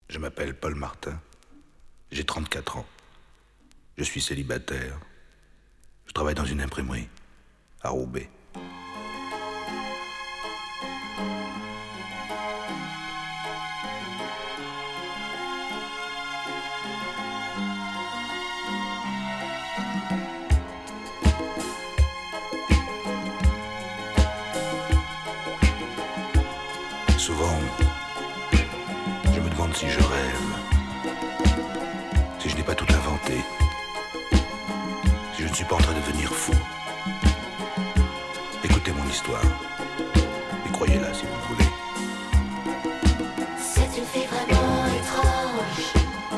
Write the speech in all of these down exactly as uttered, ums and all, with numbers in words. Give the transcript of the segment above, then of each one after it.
Je m'appelle Paul Martin. J'ai trente-quatre ans. Je suis célibataire. Je travaille dans une imprimerie à Roubaix. Souvent, je me demande si je rêve, si je n'ai pas tout inventé, si je ne suis pas en train de devenir fou. Écoutez mon histoire, et croyez-la si vous le voulez. C'est une fille vraiment étrange.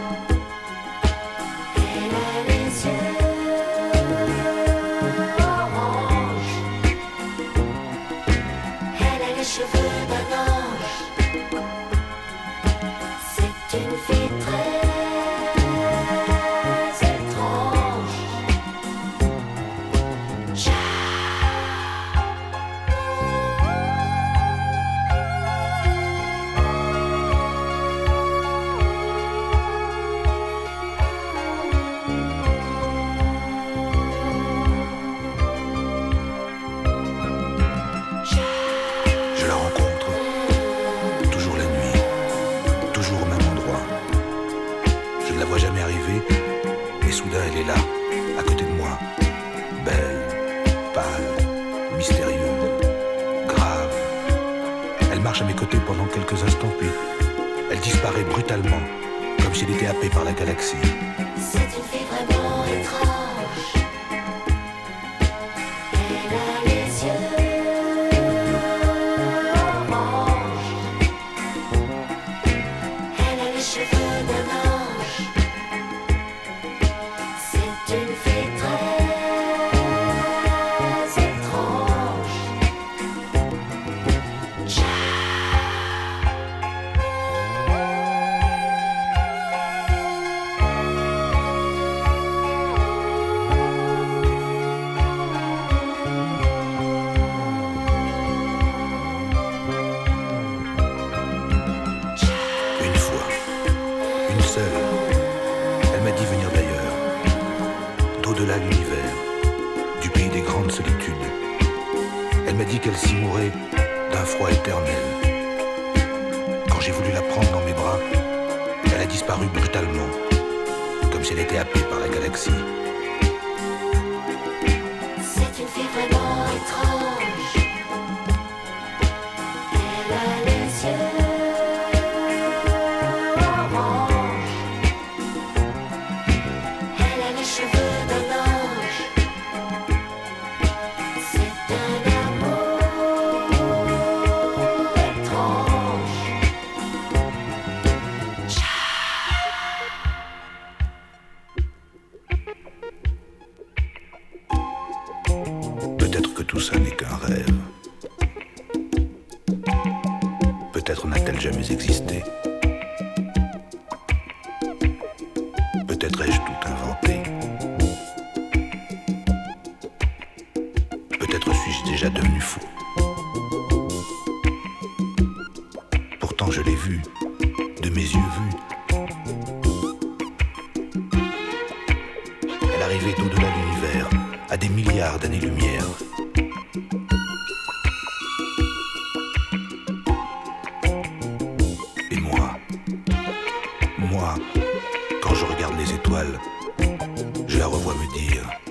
Elle a les yeux orange. Elle a les cheveux d'un ange. C'est une fille très étrange. Ja- Je la rencontre, toujours la nuit, toujours au même endroit. Je ne la vois jamais arriver, mais soudain elle est là, à côté de moi. Belle, pâle, mystérieuse, grave. Elle marche à mes côtés pendant quelques instants, puis elle disparaît brutalement, comme si elle était happée par la galaxie. C'est une fille vraiment étrange. Elle a les yeux orange. Elle a les cheveux d'un ange. C'est une fille très étrange. Ja- Une fois, une seule, elle m'a dit venir d'ailleurs, d'au-delà de l'univers, du pays des grandes solitudes. Elle m'a dit qu'elle s'y mourait d'un froid éternel. Quand j'ai voulu la prendre dans mes bras, elle a disparu brutalement, comme si elle était happée par la galaxie. C'est une fille vraiment étrange. Elle a les yeux orange. Elle a les cheveux d'un ange. C'est un amour étrange. Peut-être que tout ça n'est qu'un rêve. Peut-être n'a-t-elle jamais existé. Peut-être ai-je tout inventé. Peut-être suis-je déjà devenu fou. Pourtant je l'ai vue, de mes yeux vus. Elle arrivait d'au-delà de l'univers, à des milliards d'années-lumière. Et moi, moi, quand je regarde les étoiles, je la revois me dire